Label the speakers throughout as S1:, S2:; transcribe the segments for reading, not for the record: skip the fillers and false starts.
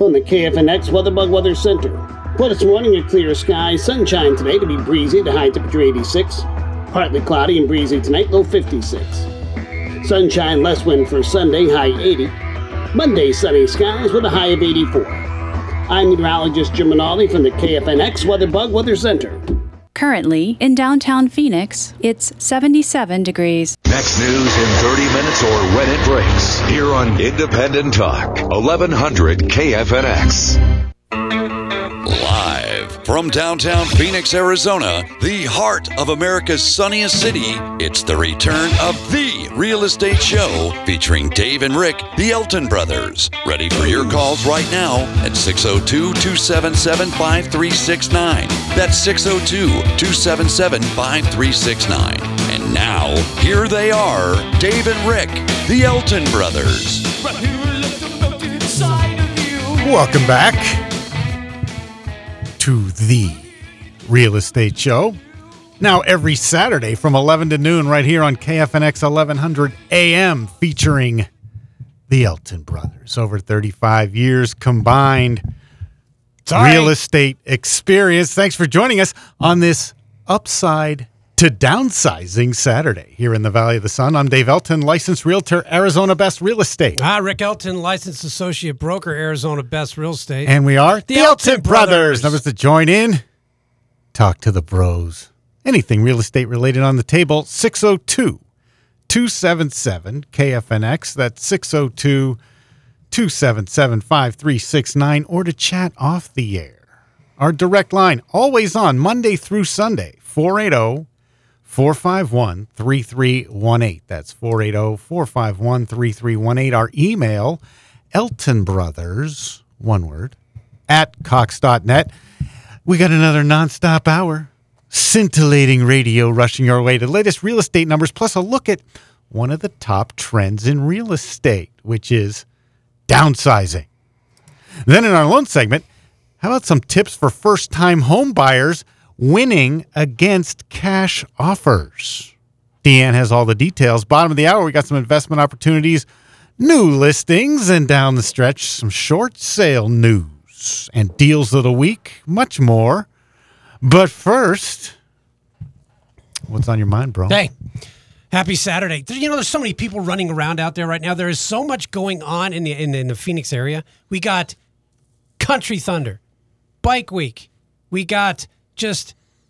S1: from the KFNX WeatherBug Weather Center. For this morning, a clear sky, sunshine today to be breezy, the high temperature 86. Partly cloudy and breezy tonight, low 56. Sunshine, less wind for Sunday, high 80. Monday, sunny skies with a high of 84. I'm meteorologist Jim Minaldi from the KFNX WeatherBug Weather Center.
S2: Currently, in downtown Phoenix, it's 77 degrees.
S3: Next news in 30 minutes or when it breaks. Here on Independent Talk, 1100 KFNX. Live from downtown Phoenix, Arizona, the heart of America's sunniest city, it's the return of The Real Estate Show featuring Dave and Rick, the Elton Brothers. Ready for your calls right now at 602-277-5369. That's 602-277-5369. And now, here they are, Dave and Rick, the Elton Brothers.
S4: Welcome back to The Real Estate Show. Now every Saturday from 11 to noon right here on KFNX 1100 AM featuring the Elton Brothers. Over 35 years combined real estate experience. Thanks for joining us on this upside to downsizing Saturday here in the Valley of the Sun. I'm Dave Elton, licensed realtor, Arizona Best Real Estate.
S5: Rick Elton, licensed associate broker, Arizona Best Real Estate.
S4: And we are
S5: the Elton Brothers.
S4: Numbers to join in. Talk to the bros. Anything real estate related on the table, 602-277-KFNX. That's 602-277-5369. Or to chat off the air. Our direct line, always on Monday through Sunday, 480-451-3318. That's 480-451-3318. Our email, eltonbrothers, one word, at cox.net. We got another nonstop hour, scintillating radio rushing our way to the latest real estate numbers, plus a look at one of the top trends in real estate, which is downsizing. Then in our loan segment, how about some tips for first-time home buyers winning against cash offers? Deanne has all the details. Bottom of the hour, we got some investment opportunities, new listings, and down the stretch, some short sale news and deals of the week, much more. But first, what's on your mind, bro?
S5: Hey, happy Saturday. You know, there's so many people running around out there right now. There is so much going on in the Phoenix area. We got Country Thunder, Bike Week. We got this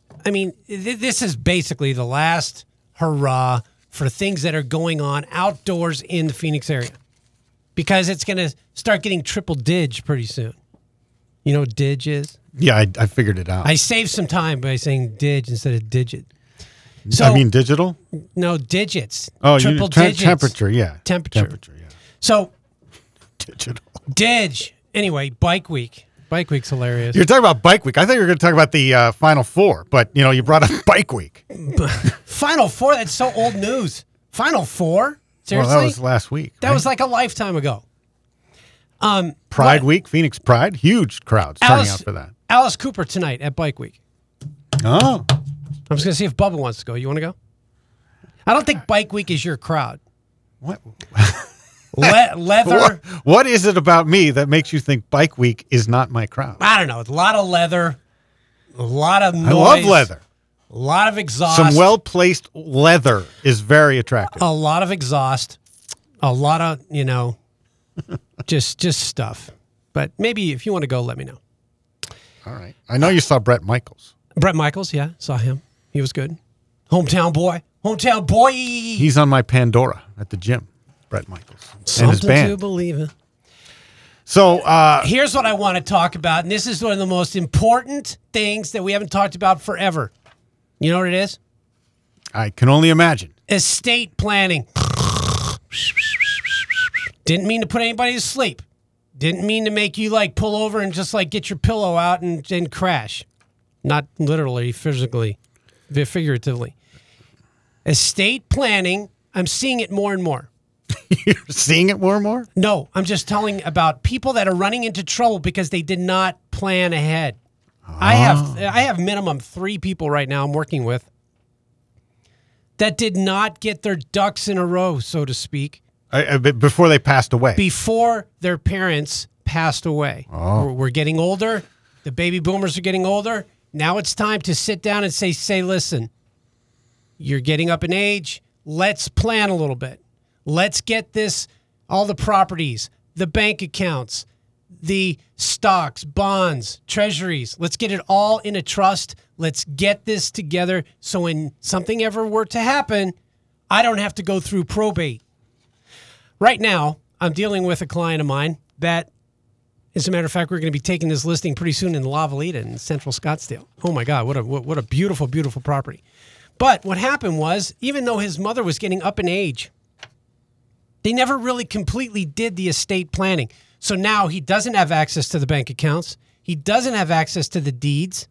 S5: is basically the last hurrah for things that are going on outdoors in the Phoenix area, because it's going to start getting triple dig pretty soon. You know what dig is?
S4: Yeah, I figured it out.
S5: I saved some time by saying dig instead of digit. So,
S4: I mean digital?
S5: No, digits.
S4: Oh,
S5: triple digits.
S4: Temperature, yeah.
S5: Temperature, yeah. So,
S4: digital.
S5: Dig. Anyway, Bike Week. Bike Week's hilarious.
S4: You're talking about Bike Week. I thought you were going to talk about the Final Four, but, you brought up Bike Week.
S5: Final Four? That's so old news. Final Four? Seriously?
S4: Well, that was last week.
S5: That was like a lifetime ago.
S4: Pride Week, Phoenix Pride. Huge crowds turning out for that.
S5: Alice Cooper tonight at Bike Week.
S4: Oh.
S5: I'm just going to see if Bubba wants to go. You want to go? I don't think Bike Week is your crowd.
S4: What?
S5: Leather.
S4: What is it about me that makes you think Bike Week is not my crowd?
S5: I don't know. It's a lot of leather, a lot of noise.
S4: I love leather.
S5: A lot of exhaust.
S4: Some well-placed leather is very attractive.
S5: A lot of exhaust. A lot of, just stuff. But maybe if you want to go, let me know.
S4: All right. I know you saw Bret Michaels.
S5: Bret Michaels, yeah. Saw him. He was good. Hometown boy. Hometown boy.
S4: He's on my Pandora at the gym. Bret Michaels.
S5: Something
S4: and his band.
S5: to believe in.
S4: So
S5: here's what I want to talk about, and this is one of the most important things that we haven't talked about forever. You know what it is?
S4: I can only imagine.
S5: Estate planning. Didn't mean to put anybody to sleep. Didn't mean to make you pull over and just get your pillow out and crash. Not literally, physically, figuratively. Estate planning, I'm seeing it more and more.
S4: You're seeing it more and more?
S5: No, I'm just telling about people that are running into trouble because they did not plan ahead. Oh. I have minimum 3 people right now I'm working with that did not get their ducks in a row, so to speak.
S4: Before they passed away.
S5: Before their parents passed away.
S4: Oh.
S5: We're getting older. The baby boomers are getting older. Now it's time to sit down and say, listen, you're getting up in age. Let's plan a little bit. Let's get this, all the properties, the bank accounts, the stocks, bonds, treasuries. Let's get it all in a trust. Let's get this together so when something ever were to happen, I don't have to go through probate. Right now, I'm dealing with a client of mine that, as a matter of fact, we're going to be taking this listing pretty soon in La Valeta in Central Scottsdale. Oh my God, what a beautiful, beautiful property. But what happened was, even though his mother was getting up in age, they never really completely did the estate planning. So now he doesn't have access to the bank accounts. He doesn't have access to the deeds.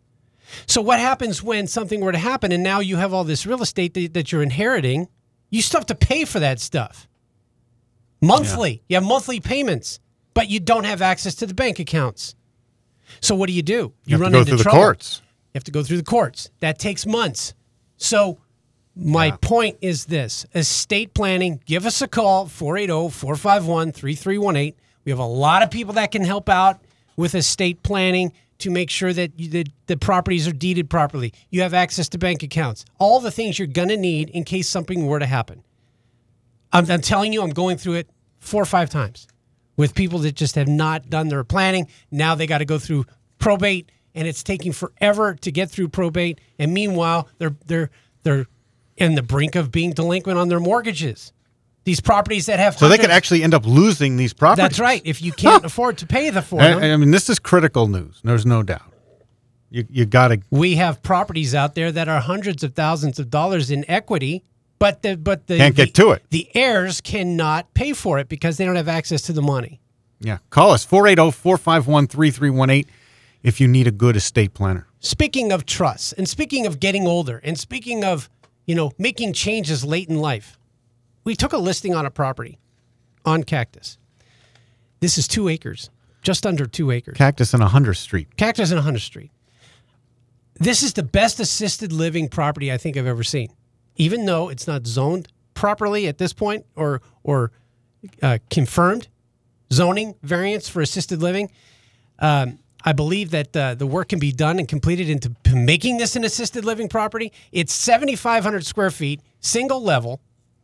S5: So what happens when something were to happen and now you have all this real estate that you're inheriting? You still have to pay for that stuff. Monthly. Yeah. You have monthly payments, but you don't have access to the bank accounts. So what do? You
S4: have
S5: run
S4: to go
S5: into
S4: through
S5: trouble.
S4: the courts.
S5: You have to go through the courts. That takes months. So my point is this. Estate planning, give us a call, 480-451-3318. We have a lot of people that can help out with estate planning to make sure that the properties are deeded properly. You have access to bank accounts. All the things you're going to need in case something were to happen. I'm telling you, I'm going through it 4 or 5 times with people that just have not done their planning. Now they got to go through probate, and it's taking forever to get through probate. And meanwhile, they're in the brink of being delinquent on their mortgages. These properties that have
S4: So they could actually end up losing these properties.
S5: That's right. If you can't afford to pay for them.
S4: I mean, this is critical news. There's no doubt. You got to.
S5: We have properties out there that are hundreds of thousands of dollars in equity, but the
S4: Can't get to it.
S5: The heirs cannot pay for it because they don't have access to the money.
S4: Yeah. Call us, 480-451-3318, if you need a good estate planner.
S5: Speaking of trusts, and speaking of getting older, and speaking of, making changes late in life, we took a listing on a property on Cactus. This is 2 acres, just under 2 acres.
S4: Cactus and 100th Street.
S5: Cactus and 100th Street. This is the best assisted living property I think I've ever seen. Even though it's not zoned properly at this point or confirmed zoning variance for assisted living, I believe that the work can be done and completed into making this an assisted living property. It's 7,500 square feet, single level,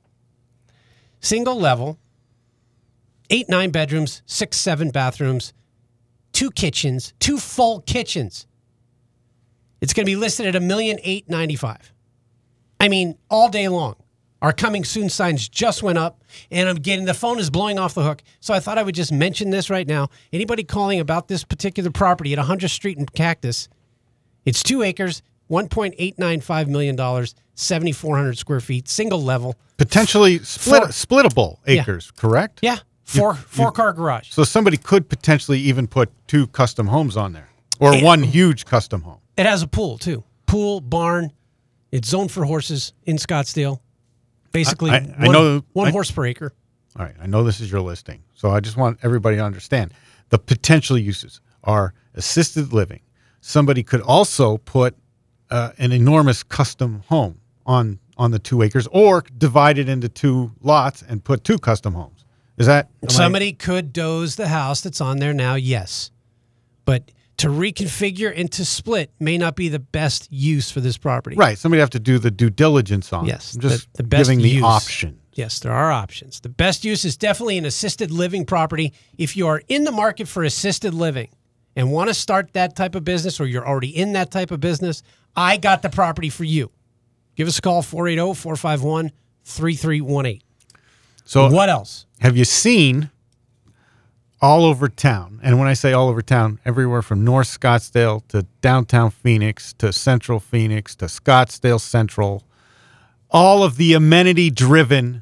S5: 8-9 bedrooms, 6-7 bathrooms, 2 kitchens, 2 full kitchens. It's going to be listed at $1,895,000. I mean, all day long. Our coming soon signs just went up, and the phone is blowing off the hook. So I thought I would just mention this right now. Anybody calling about this particular property at 100th Street in Cactus, it's 2 acres, $1.895 million, 7,400 square feet, single level.
S4: Potentially splittable acres, correct?
S5: Yeah, four-car garage.
S4: So somebody could potentially even put 2 custom homes on there, or 1 huge custom home.
S5: It has a pool, too. Pool, barn. It's zoned for horses in Scottsdale. Basically, one horse per acre.
S4: All right. I know this is your listing, so I just want everybody to understand. The potential uses are assisted living. Somebody could also put an enormous custom home on the 2 acres, or divide it into 2 lots and put 2 custom homes. Is that
S5: somebody could doze the house that's on there now? Yes, but to reconfigure and to split may not be the best use for this property.
S4: Right. Somebody have to do the due diligence on
S5: yes,
S4: it. Just
S5: the best
S4: giving the
S5: use.
S4: option.
S5: Yes, there are options. The best use is definitely an assisted living property. If you are in the market for assisted living and want to start that type of business, or you're already in that type of business, I got the property for you. Give us a call, 480-451-3318.
S4: So
S5: what else?
S4: Have you seen all over town, and when I say all over town, everywhere from North Scottsdale to downtown Phoenix to Central Phoenix to Scottsdale Central, all of the amenity-driven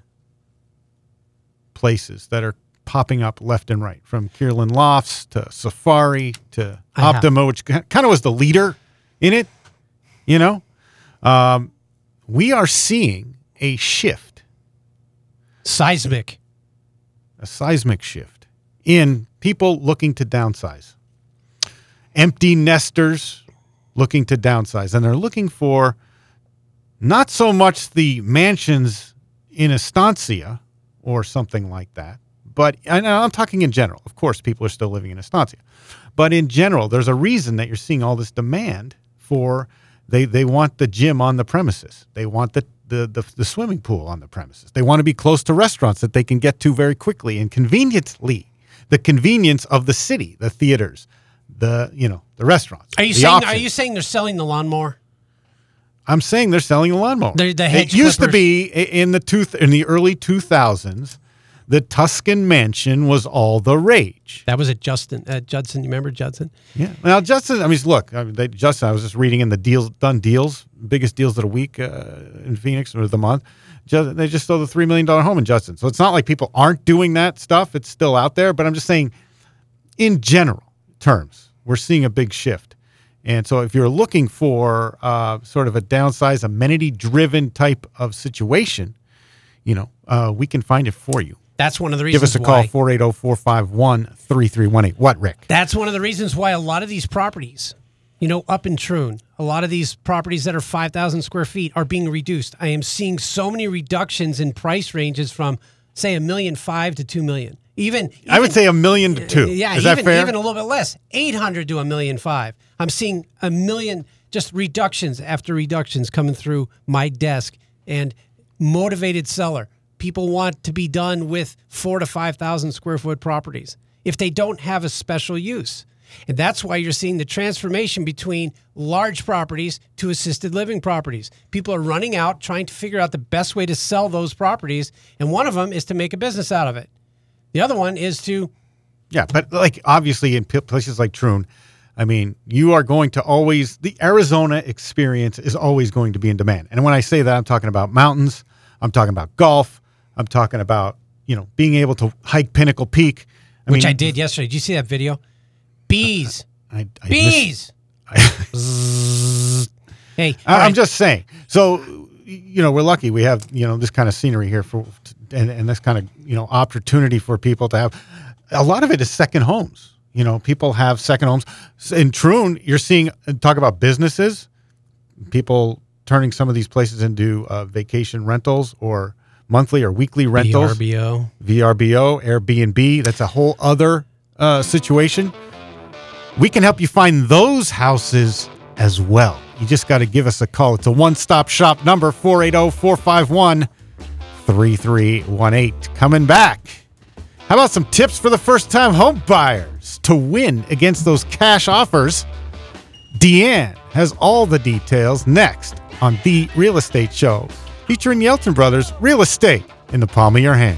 S4: places that are popping up left and right, from Kierland Lofts to Safari to Optima, which kind of was the leader in it, we are seeing a shift.
S5: A seismic
S4: shift in people looking to downsize. Empty nesters looking to downsize. And they're looking for not so much the mansions in estancia or something like that, But and I'm talking in general. Of course, people are still living in estancia. But in general, there's a reason that you're seeing all this demand for, they want the gym on the premises. They want the swimming pool on the premises. They want to be close to restaurants that they can get to very quickly and conveniently. The convenience of the city, the theaters, the restaurants.
S5: Are you saying they're selling the lawnmower?
S4: I'm saying they're selling the lawnmower.
S5: It
S4: used to be in the early 2000s. The Tuscan mansion was all the rage.
S5: That was at Judson. You remember Judson?
S4: Yeah. Now, Judson, I mean, look, Judson, I was just reading in the done deals, biggest deals of the week in Phoenix or the month. They just sold a $3 million home in Judson. So it's not like people aren't doing that stuff. It's still out there. But I'm just saying, in general terms, we're seeing a big shift. And so if you're looking for sort of a downsize, amenity-driven type of situation, we can find it for you.
S5: That's one of the reasons
S4: why. Give us a call, 480-451-3318. What, Rick?
S5: That's one of the reasons why a lot of these properties, up in Troon, a lot of these properties that are 5,000 square feet are being reduced. I am seeing so many reductions in price ranges from, say, $1.5 million to $2 million. Even
S4: I would say $1 million to $2 million.
S5: Yeah,
S4: is that fair?
S5: Even a little bit less, $800,000 to $1.5 million. I'm seeing $1 million just reductions after reductions coming through my desk, and motivated seller. People want to be done with 4,000 to 5,000 square foot properties if they don't have a special use. And that's why you're seeing the transformation between large properties to assisted living properties. People are running out, trying to figure out the best way to sell those properties. And one of them is to make a business out of it. The other one is to...
S4: Yeah, but obviously in places like Troon, I mean, you are going to always... The Arizona experience is always going to be in demand. And when I say that, I'm talking about mountains. I'm talking about golf. I'm talking about, being able to hike Pinnacle Peak.
S5: I did yesterday. Did you see that video? Bees. Bees. Hey.
S4: I'm just saying. So, we're lucky we have, this kind of scenery here and this kind of, opportunity for people to have. A lot of it is second homes. People have second homes. In Troon, you're seeing, talk about businesses, people turning some of these places into vacation rentals or monthly or weekly rentals.
S5: VRBO,
S4: Airbnb. That's a whole other situation. We can help you find those houses as well. You just got to give us a call. It's a one-stop shop number, 480-451-3318. Coming back. How about some tips for the first-time home buyers to win against those cash offers? Deanne has all the details next on The Real Estate Show, featuring the Elton Brothers, Real Estate in the Palm of Your Hand.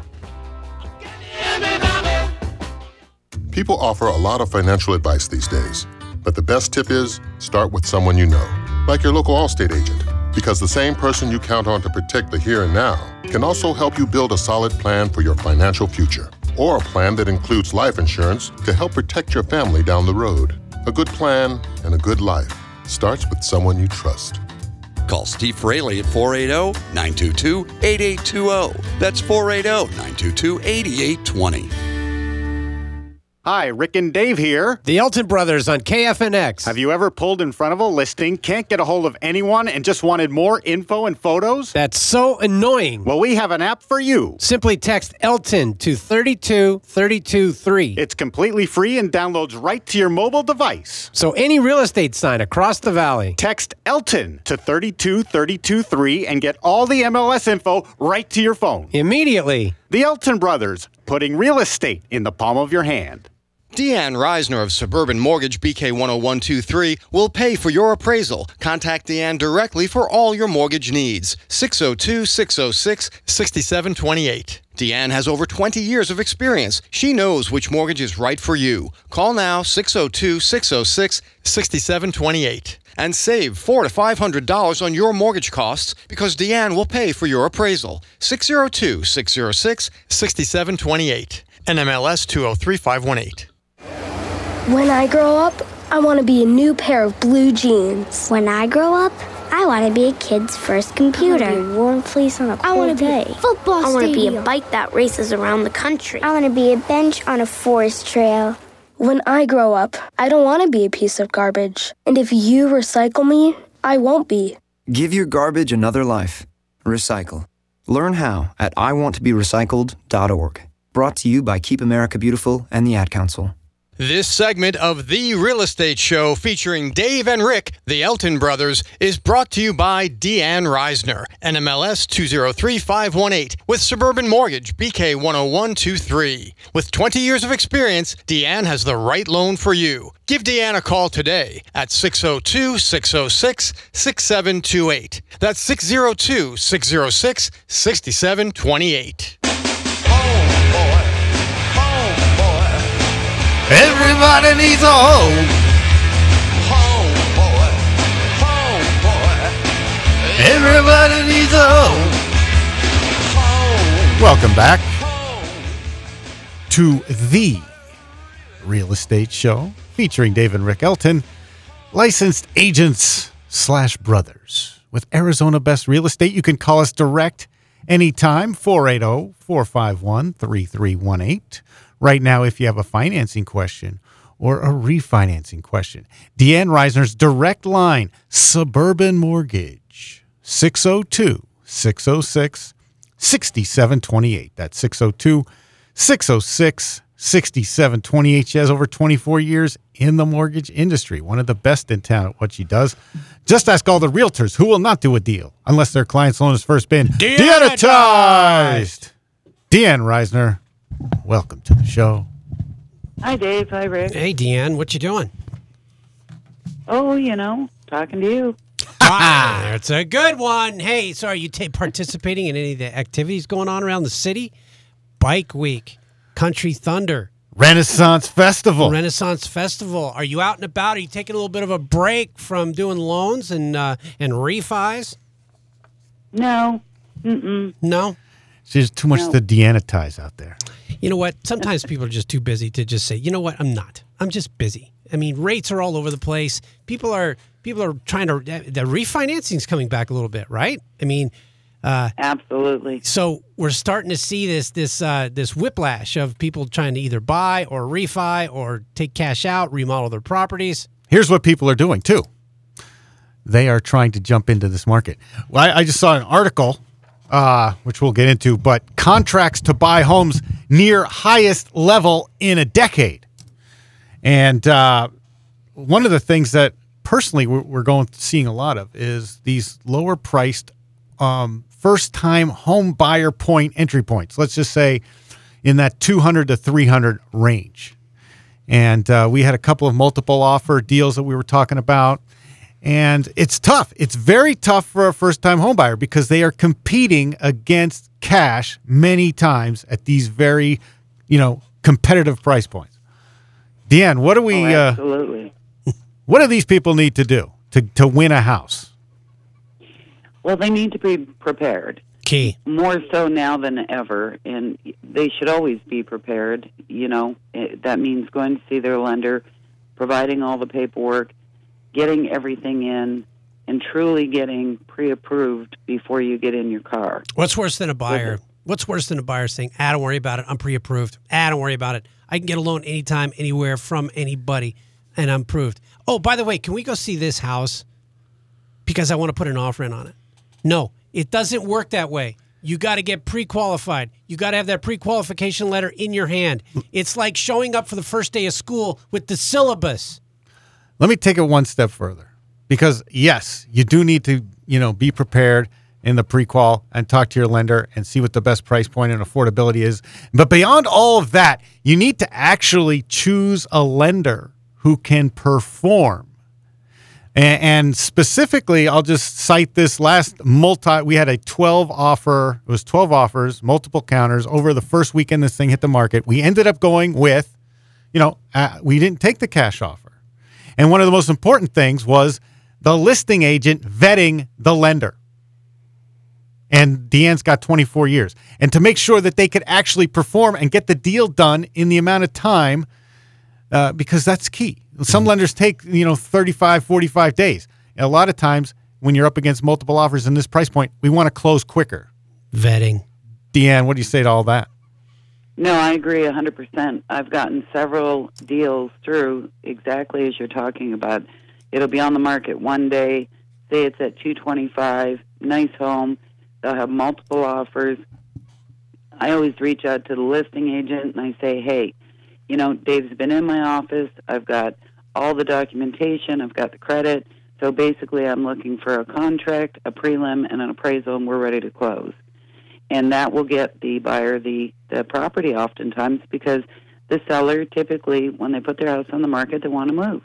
S6: People offer a lot of financial advice these days, but the best tip is start with someone you know, like your local Allstate agent, because the same person you count on to protect the here and now can also help you build a solid plan for your financial future, or a plan that includes life insurance to help protect your family down the road. A good plan and a good life starts with someone you trust.
S3: Call Steve Fraley at 480-922-8820. That's 480-922-8820.
S4: Hi, Rick and Dave here.
S5: The Elton Brothers on KFNX.
S4: Have you ever pulled in front of a listing, can't get a hold of anyone, and just wanted more info and photos?
S5: That's so annoying.
S4: Well, we have an app for you.
S5: Simply text Elton to 32323.
S4: It's completely free and downloads right to your mobile device.
S5: So any real estate sign across the valley.
S4: Text Elton to 32323 and get all the MLS info right to your phone.
S5: Immediately.
S4: The Elton Brothers, putting real estate in the palm of your hand.
S7: Deanne Reisner of Suburban Mortgage BK 10123 will pay for your appraisal. Contact Deanne directly for all your mortgage needs. 602-606-6728. Deanne has over 20 years of experience. She knows which mortgage is right for you. Call now 602-606-6728 and save $400 to $500 on your mortgage costs because Deanne will pay for your appraisal. 602-606-6728. NMLS 203518.
S8: When I grow up, I want to be a new pair of blue jeans.
S9: When I grow up, I want to be a kid's first computer.
S8: I want to be a warm fleece on a cold day.
S9: Be a football
S8: I want to be
S9: stadium.
S8: a bike that races around the country.
S9: I want to be a bench on a forest trail.
S8: When I grow up, I don't want to be a piece of garbage. And if you recycle me, I won't be.
S10: Give your garbage another life. Recycle. Learn how at iwanttoberecycled.org. Brought to you by Keep America Beautiful and the Ad Council.
S7: This segment of The Real Estate Show featuring Dave and Rick, the Elton brothers, is brought to you by Deanne Reisner, NMLS 203518, with Suburban Mortgage, BK 10123. With 20 years of experience, Deanne has the right loan for you. Give Deanne a call today at 602-606-6728. That's 602-606-6728.
S4: Everybody needs a home.
S11: Home, boy. Home, boy.
S4: Everybody needs a home. Welcome back to The Real Estate Show featuring Dave and Rick Elton, licensed agents / brothers with Arizona Best Real Estate. You can call us direct anytime, 480-451-3318. Right now, if you have a financing question or a refinancing question, Deanne Reisner's direct line, Suburban Mortgage, 602-606-6728. That's 602-606-6728. She has over 24 years in the mortgage industry, one of the best in town at what she does. Just ask all the realtors who will not do a deal unless their client's loan has first been deanitized. Deanne Reisner, welcome to the show.
S12: Hi, Dave. Hi, Rick.
S5: Hey, Deanne. What you doing?
S12: Oh, talking to you.
S5: That's a good one. Hey, so are you participating in any of the activities going on around the city? Bike Week, Country Thunder,
S4: Renaissance Festival.
S5: Are you out and about? Are you taking a little bit of a break from doing loans and refis?
S12: No. Mm-mm.
S5: No?
S4: There's too much to deanitize out there.
S5: You know what? Sometimes people are just too busy to just say, you know what? I'm not. I'm just busy. I mean, rates are all over the place. People are trying to. The refinancing's coming back a little bit, right? I mean,
S12: absolutely.
S5: So we're starting to see this whiplash of people trying to either buy or refi or take cash out, remodel their properties.
S4: Here's what people are doing too. They are trying to jump into this market. Well, I just saw an article, which we'll get into, but contracts to buy homes near highest level in a decade. And one of the things that personally we're seeing a lot of is these lower priced first-time home buyer point entry points. Let's just say in that 200 to 300 range. And we had a couple of multiple offer deals that we were talking about. And it's tough. It's very tough for a first-time home buyer because they are competing against cash many times at these very, competitive price points. Deanne, what do we?
S12: Absolutely.
S4: What do these people need to do to win a house?
S12: Well, they need to be prepared.
S5: Key.
S12: More so now than ever, and they should always be prepared. That means going to see their lender, providing all the paperwork, getting everything in, and truly getting pre-approved before you get in your car.
S5: What's worse than a buyer? What's worse than a buyer saying, don't worry about it, I'm pre-approved. Don't worry about it. I can get a loan anytime, anywhere, from anybody, and I'm approved. Oh, by the way, can we go see this house? Because I want to put an offer in on it. No, it doesn't work that way. You got to get pre-qualified. You got to have that pre-qualification letter in your hand. It's like showing up for the first day of school with the syllabus.
S4: Let me take it one step further, because yes, you do need to, be prepared in the pre-qual and talk to your lender and see what the best price point and affordability is. But beyond all of that, you need to actually choose a lender who can perform. And specifically, I'll just cite this last we had a 12 offer. It was 12 offers, multiple counters over the first weekend this thing hit the market. We ended up going with, we didn't take the cash offer. And one of the most important things was the listing agent vetting the lender. And Deanne's got 24 years. And to make sure that they could actually perform and get the deal done in the amount of time, because that's key. Some lenders take, 35, 45 days. And a lot of times when you're up against multiple offers in this price point, we want to close quicker.
S5: Vetting.
S4: Deanne, what do you say to all that?
S12: No, I agree 100%. I've gotten several deals through exactly as you're talking about. It'll be on the market one day, say it's at $225, nice home. They'll have multiple offers. I always reach out to the listing agent and I say, hey, you know, Dave's been in my office. I've got all the documentation. I've got the credit. So basically, I'm looking for a contract, a prelim, and an appraisal, and we're ready to close. And that will get the buyer the property oftentimes, because the seller typically, when they put their house on the market, they want to move.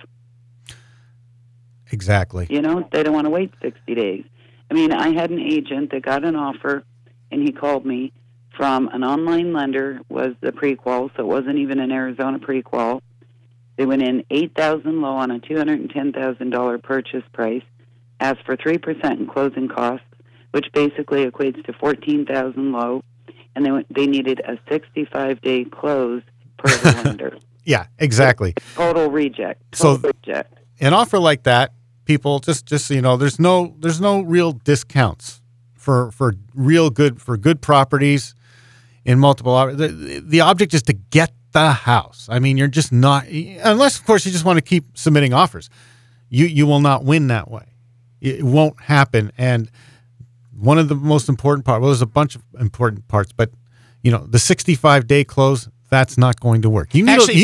S4: Exactly.
S12: You know, they don't want to wait 60 days. I mean, I had an agent that got an offer, and he called me from an online lender, was the pre-qual, so it wasn't even an Arizona pre-qual. They went in $8,000 low on a $210,000 purchase price, asked for 3% in closing costs, which basically equates to $14,000 low, and they needed a 65-day close per the lender.
S4: Yeah, exactly.
S12: Total reject. Reject.
S4: An offer like that, people, just so you know, there's no real discounts for good properties in multiple. The object is to get the house. I mean, you're just not, unless of course you just want to keep submitting offers. You will not win that way. It won't happen. And one of the most important parts, well, there's a bunch of important parts, but you know, the 65-day close, that's not going to work.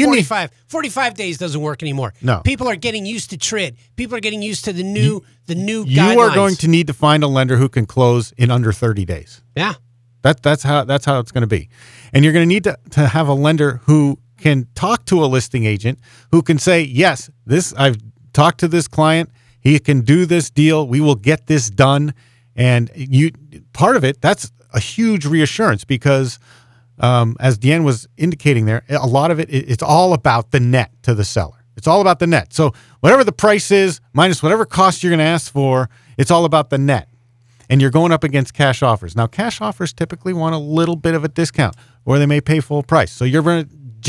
S5: 45 days doesn't work anymore.
S4: No.
S5: People are getting used to TRID. People are getting used to the new guidelines.
S4: You are going to need to find a lender who can close in under 30 days.
S5: Yeah.
S4: That's how it's going to be. And you're going to need to have a lender who can talk to a listing agent, who can say, yes, I've talked to this client. He can do this deal. We will get this done. And part of it, that's a huge reassurance, because as Deanne was indicating there, a lot of it's all about the net to the seller. It's all about the net. So whatever the price is, minus whatever cost you're going to ask for, it's all about the net. And you're going up against cash offers. Now, cash offers typically want a little bit of a discount, or they may pay full price. So you're going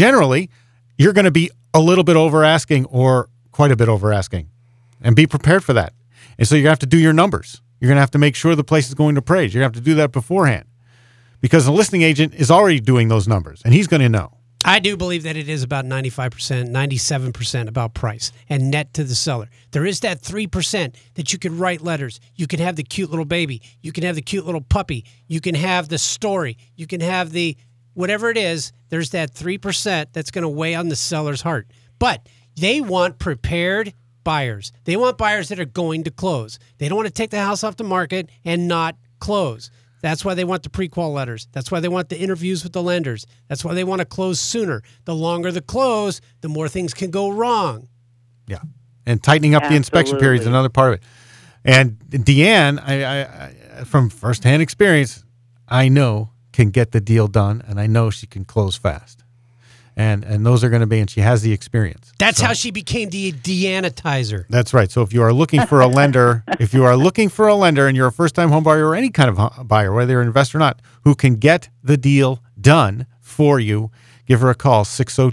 S4: to be a little bit over asking, or quite a bit over asking, and be prepared for that. And so you have to do your numbers. You're going to have to make sure the place is going to appraise. You're going to have to do that beforehand, because the listing agent is already doing those numbers, and he's going to know.
S5: I do believe that it is about 95%, 97% about price and net to the seller. There is that 3% that you can write letters. You can have the cute little baby. You can have the cute little puppy. You can have the story. You can have the whatever it is. There's that 3% that's going to weigh on the seller's heart. But they want prepared buyers. They want buyers that are going to close. They don't want to take the house off the market and not close. That's why they want the pre-qual letters. That's why they want the interviews with the lenders. That's why they want to close sooner. The longer the close, the more things can go wrong.
S4: Yeah. And tightening up the inspection period is another part of it. And Deanne, I from firsthand experience, I know can get the deal done, and I know she can close fast. And those are going to be, and she has the experience.
S5: That's how she became the Deanitizer.
S4: That's right. So if you are looking for a lender, and you're a first-time home buyer or any kind of buyer, whether you're an investor or not, who can get the deal done for you, give her a call,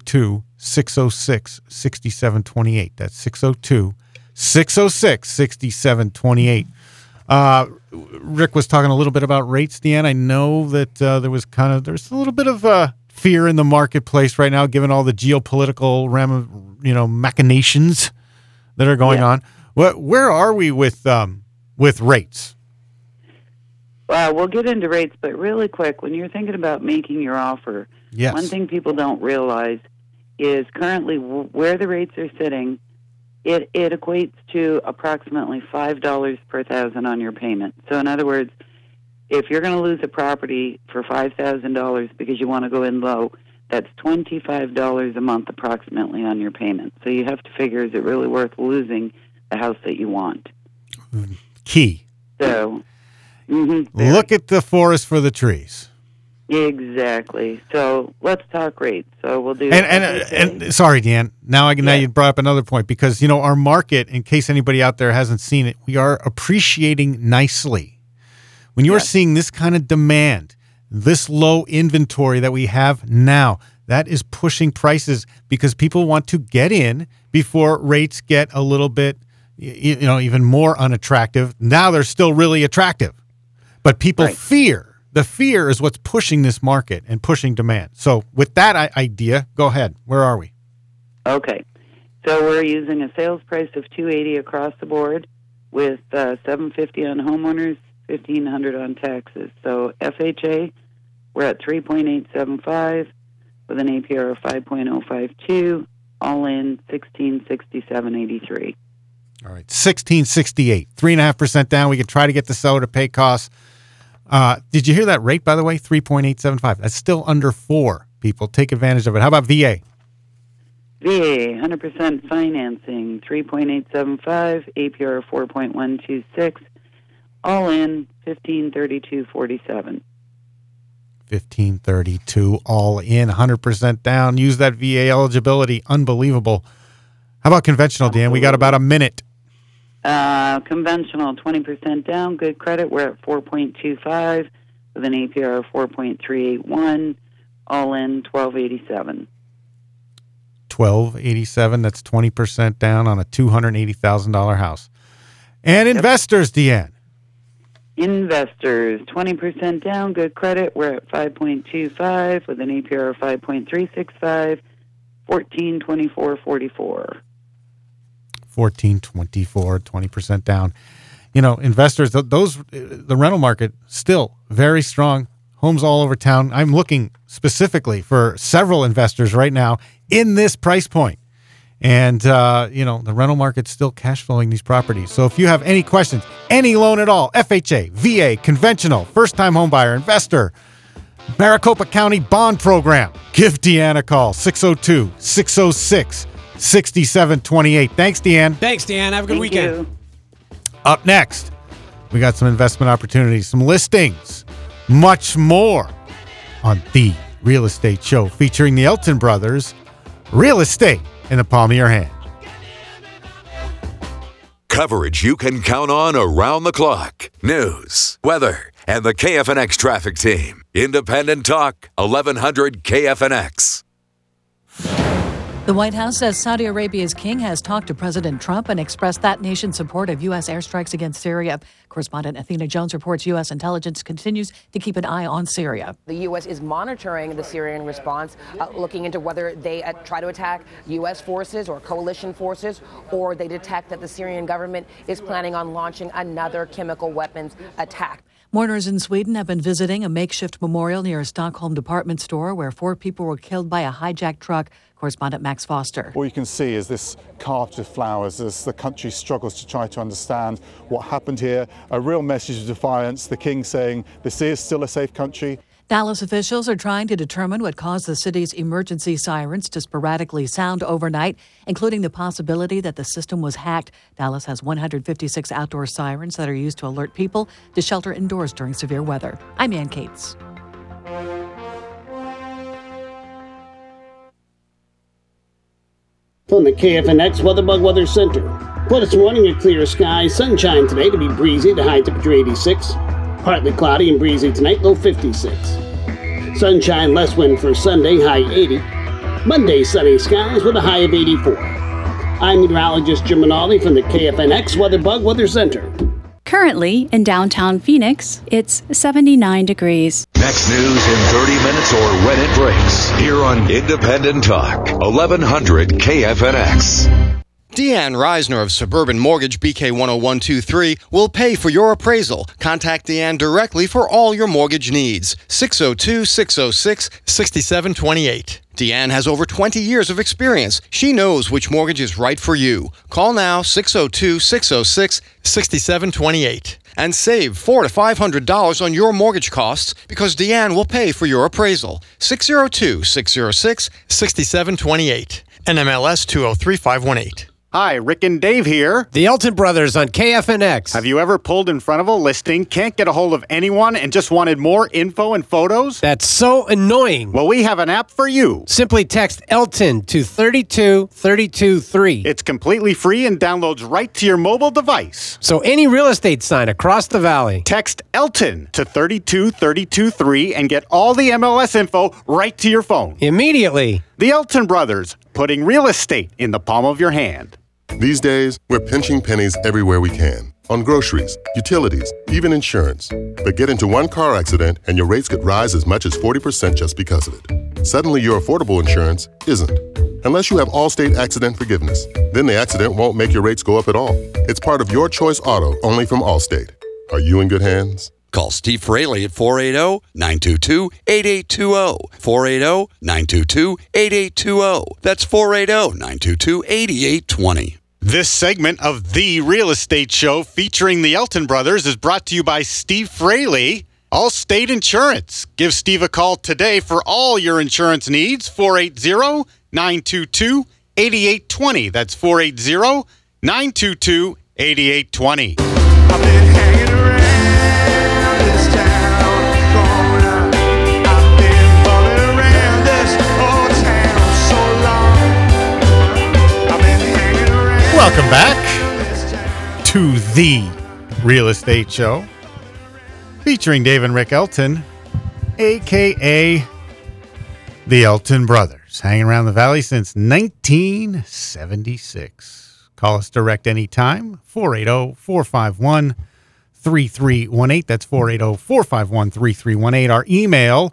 S4: 602-606-6728. That's 602-606-6728. Rick was talking a little bit about rates, Deanne. I know that there's a little bit of fear in the marketplace right now, given all the geopolitical machinations that are going on. Where are we with rates?
S12: Well, we'll get into rates, but really quick, when you're thinking about making your offer,
S4: yes,
S12: one thing people don't realize is currently where the rates are sitting, it equates to approximately $5 per thousand on your payment. So in other words, if you're going to lose a property for $5,000 because you want to go in low, that's $25 a month approximately on your payment. So you have to figure, is it really worth losing the house that you want?
S4: Key.
S12: So,
S4: look at the forest for the trees.
S12: Exactly. So let's talk rates. So we'll do.
S4: And sorry, Dan. Now you brought up another point, because our market, in case anybody out there hasn't seen it, we are appreciating nicely. When you are seeing this kind of demand, this low inventory that we have now, that is pushing prices, because people want to get in before rates get a little bit, even more unattractive. Now they're still really attractive, but people fear. The fear is what's pushing this market and pushing demand. So with that idea, go ahead. Where are we?
S12: Okay. So we're using a sales price of $280 across the board, with $750 on homeowners, $1,500 on taxes. So FHA, we're at 3.875 with an APR of 5.052, all in 1667.83.
S4: All right, 1668, 3.5% down. We could try to get the seller to pay costs. Did you hear that rate, by the way? 3.875. That's still under 4. People, take advantage of it. How about VA?
S12: VA, 100% financing, 3.875, APR of 4.126, all in 1532.47.
S4: 1532, all in, 100% down. Use that VA eligibility. Unbelievable. How about conventional, Dan? We got about a minute.
S12: Conventional, 20% down. Good credit. We're at 4.25 with an APR of 4.381, all in 1287.
S4: 1287. That's 20% down on a $280,000 house. And investors, Deanne.
S12: Investors, 20% down. Good credit. We're at 5.25 with an APR of 5.365, 1424.44.
S4: 1424, 20% down. You know, investors, the rental market still very strong. Homes all over town. I'm looking specifically for several investors right now in this price point. And, the rental market's still cash flowing these properties. So if you have any questions, any loan at all, FHA, VA, conventional, first-time home buyer, investor, Maricopa County Bond Program, give Deanne a call, 602-606-6728. Thanks, Deanne.
S5: Thanks, Deanne. Have a good weekend.
S12: You.
S4: Up next, we got some investment opportunities, some listings, much more on The Real Estate Show featuring the Elton Brothers, Real Estate in the Palm of Your Hand.
S13: Coverage you can count on around the clock. News, weather, and the KFNX traffic team. Independent Talk, 1100 KFNX.
S14: The White House says Saudi Arabia's king has talked to President Trump and expressed that nation's support of U.S. airstrikes against Syria. Correspondent Athena Jones reports U.S. intelligence continues to keep an eye on Syria.
S15: The U.S. is monitoring the Syrian response, looking into whether they try to attack U.S. forces or coalition forces, or they detect that the Syrian government is planning on launching another chemical weapons attack.
S14: Mourners in Sweden have been visiting a makeshift memorial near a Stockholm department store where 4 people were killed by a hijacked truck. Correspondent Max Foster.
S16: All you can see is this carved with flowers as the country struggles to try to understand what happened here. A real message of defiance, the king saying this is still a safe country.
S14: Dallas officials are trying to determine what caused the city's emergency sirens to sporadically sound overnight, including the possibility that the system was hacked. Dallas has 156 outdoor sirens that are used to alert people to shelter indoors during severe weather. I'm Ann Cates.
S1: From the KFNX WeatherBug Weather Center. For this morning, a clear sky, sunshine today to be breezy, the high temperature 86. Partly cloudy and breezy tonight, low 56. Sunshine, less wind for Sunday, high 80. Monday, sunny skies with a high of 84. I'm meteorologist Jim Minaldi from the KFNX WeatherBug Weather Center.
S2: Currently, in downtown Phoenix, it's 79 degrees.
S13: Next news in 30 minutes or when it breaks. Here on Independent Talk, 1100 KFNX.
S7: Deanne Reisner of Suburban Mortgage BK 10123 will pay for your appraisal. Contact Deanne directly for all your mortgage needs. 602-606-6728. Deanne has over 20 years of experience. She knows which mortgage is right for you. Call now 602-606-6728 and save $400 to $500 on your mortgage costs because Deanne will pay for your appraisal. 602-606-6728. NMLS 203518.
S4: Hi, Rick and Dave here.
S5: The Elton Brothers on KFNX.
S4: Have you ever pulled in front of a listing, can't get a hold of anyone, and just wanted more info and photos?
S5: That's so annoying.
S4: Well, we have an app for you.
S5: Simply text Elton to 32323.
S4: It's completely free and downloads right to your mobile device.
S5: So any real estate sign across the valley.
S4: Text Elton to 32323 and get all the MLS info right to your phone.
S5: Immediately.
S4: The Elton Brothers, putting real estate in the palm of your hand.
S6: These days, we're pinching pennies everywhere we can. On groceries, utilities, even insurance. But get into one car accident and your rates could rise as much as 40% just because of it. Suddenly, your affordable insurance isn't. Unless you have Allstate Accident Forgiveness. Then the accident won't make your rates go up at all. It's part of Your Choice Auto, only from Allstate. Are you in good hands?
S3: Call Steve Fraley at 480-922-8820. 480-922-8820. That's 480-922-8820.
S4: This segment of The Real Estate Show featuring the Elton Brothers is brought to you by Steve Fraley, Allstate Insurance. Give Steve a call today for all your insurance needs, 480-922-8820. That's 480-922-8820.
S11: I've been hanging around this town, growing up. I've been bumming around this old town so long. I've been hanging around.
S4: Welcome back to The Real Estate Show featuring Dave and Rick Elton, a.k.a. the Elton Brothers, hanging around the valley since 1976. Call us direct anytime, 480-451-3318. That's 480-451-3318. Our email,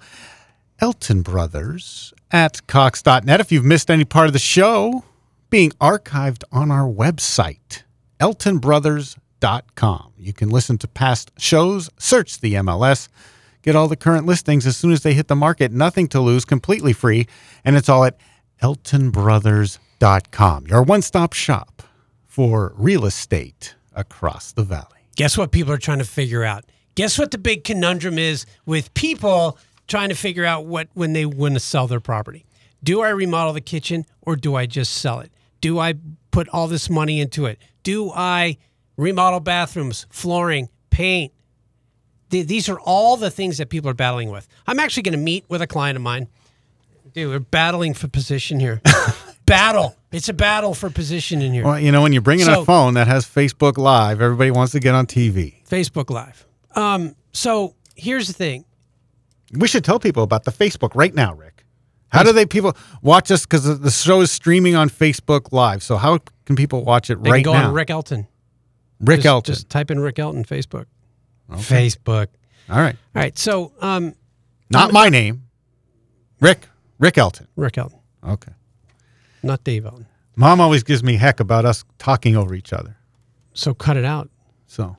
S4: eltonbrothers@cox.net. If you've missed any part of the show, being archived on our website, eltonbrothers.com. You can listen to past shows, search the MLS, get all the current listings as soon as they hit the market. Nothing to lose, completely free, and it's all at eltonbrothers.com. Your one-stop shop for real estate across the valley.
S5: Guess what people are trying to figure out? Guess what the big conundrum is with people trying to figure out when they want to sell their property? Do I remodel the kitchen or do I just sell it? Do I put all this money into it? Do I remodel bathrooms, flooring, paint? These are all the things that people are battling with. I'm actually going to meet with a client of mine. Dude, we're battling for position here. Battle. It's a battle for position in here.
S4: Well, when you bring in a phone that has Facebook Live, everybody wants to get on TV.
S5: Facebook Live. So here's the thing.
S4: We should tell people about the Facebook right now, Rick. How do people watch us? Because the show is streaming on Facebook Live. So how can people watch it
S5: They
S4: right
S5: can
S4: now?
S5: go on Rick Elton.
S4: Rick Elton.
S5: Just type in Rick Elton Facebook.
S4: Okay.
S5: Facebook.
S4: All right.
S5: All right. So,
S4: not my name. Rick Elton.
S5: Rick Elton.
S4: Okay.
S5: Not Dave Elton.
S4: Mom always gives me heck about us talking over each other.
S5: So cut it out.
S4: So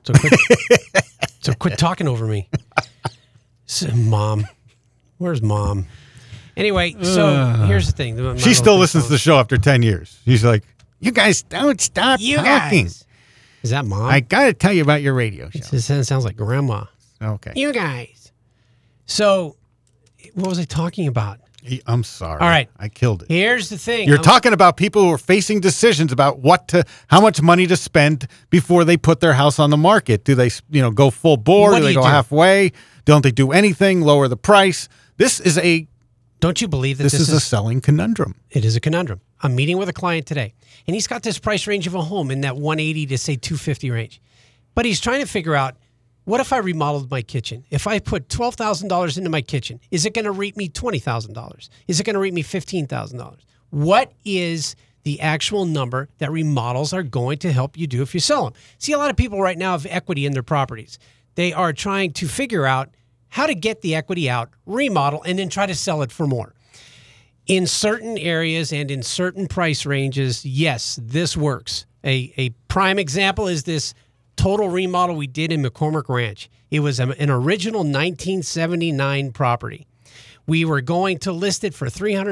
S5: quit talking over me. So, Mom. Where's Mom? Anyway, so here's the thing.
S4: She still listens to the show after 10 years. She's like, you guys don't stop
S5: You
S4: talking.
S5: guys. Is that Mom?
S4: I got to tell you about your radio show.
S5: It sounds like Grandma.
S4: Okay.
S5: You guys. So, what was I talking about?
S4: I'm sorry.
S5: All right.
S4: I killed it.
S5: Here's the thing.
S4: You're talking about people who are facing decisions about how much money to spend before they put their house on the market. Do they, go full bore? Do they go halfway? Don't they do anything? Lower the price?
S5: Don't you believe that
S4: this is a selling conundrum?
S5: It is a conundrum. I'm meeting with a client today, and he's got this price range of a home in that 180 to say 250 range. But he's trying to figure out, what if I remodeled my kitchen? If I put $12,000 into my kitchen, is it going to reap me $20,000? Is it going to reap me $15,000? What is the actual number that remodels are going to help you do if you sell them? See, a lot of people right now have equity in their properties. They are trying to figure out how to get the equity out, remodel, and then try to sell it for more. In certain areas and in certain price ranges, yes, this works. A prime example is this total remodel we did in McCormick Ranch. It was an original 1979 property. We were going to list it for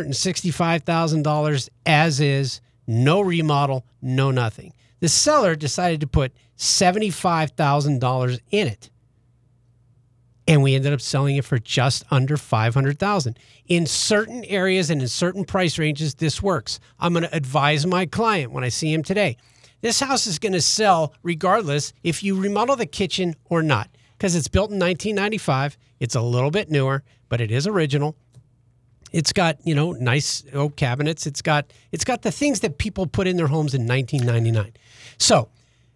S5: $365,000 as is, no remodel, no nothing. The seller decided to put $75,000 in it. And we ended up selling it for just under $500,000. In certain areas and in certain price ranges, this works. I'm going to advise my client when I see him today. This house is going to sell regardless if you remodel the kitchen or not, because it's built in 1995. It's a little bit newer, but it is original. It's got, nice oak cabinets. It's got the things that people put in their homes in 1999. So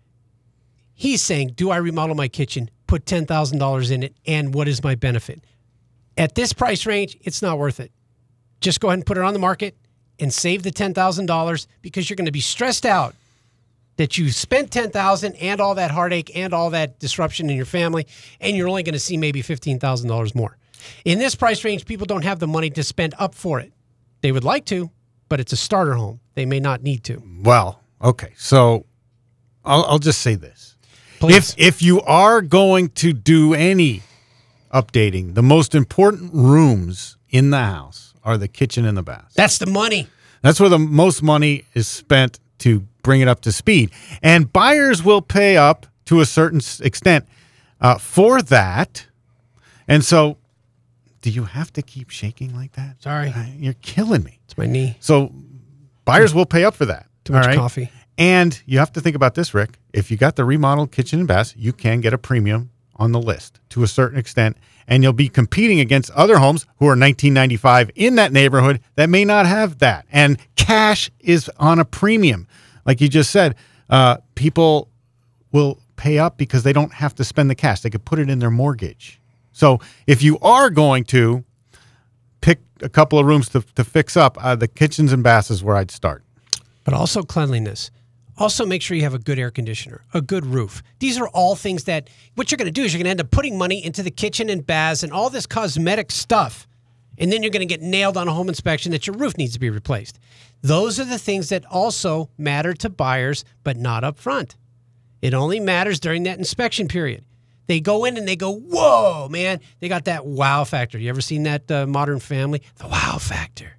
S5: he's saying, do I remodel my kitchen? Put $10,000 in it, and what is my benefit? At this price range, it's not worth it. Just go ahead and put it on the market and save the $10,000 because you're going to be stressed out that you spent $10,000 and all that heartache and all that disruption in your family, and you're only going to see maybe $15,000 more. In this price range, people don't have the money to spend up for it. They would like to, but it's a starter home. They may not need to.
S4: Well, okay. So I'll just say this.
S5: Please.
S4: If you are going to do any updating, the most important rooms in the house are the kitchen and the bath.
S5: That's the money.
S4: That's where the most money is spent to bring it up to speed. And buyers will pay up to a certain extent for that. And so, do you have to keep shaking like that?
S5: Sorry.
S4: You're killing me.
S5: It's my knee.
S4: So, buyers will pay up for that.
S5: Too much
S4: all right?
S5: coffee.
S4: And you have to think about this, Rick. If you got the remodeled kitchen and bath, you can get a premium on the list to a certain extent. And you'll be competing against other homes who are $19.95 in that neighborhood that may not have that. And cash is on a premium. Like you just said, people will pay up because they don't have to spend the cash. They could put it in their mortgage. So if you are going to pick a couple of rooms to fix up, the kitchens and baths is where I'd start.
S5: But also cleanliness. Also, make sure you have a good air conditioner, a good roof. These are all things that what you're going to do is you're going to end up putting money into the kitchen and baths and all this cosmetic stuff. And then you're going to get nailed on a home inspection that your roof needs to be replaced. Those are the things that also matter to buyers, but not up front. It only matters during that inspection period. They go in and they go, whoa, man, they got that wow factor. You ever seen that Modern Family? The wow factor.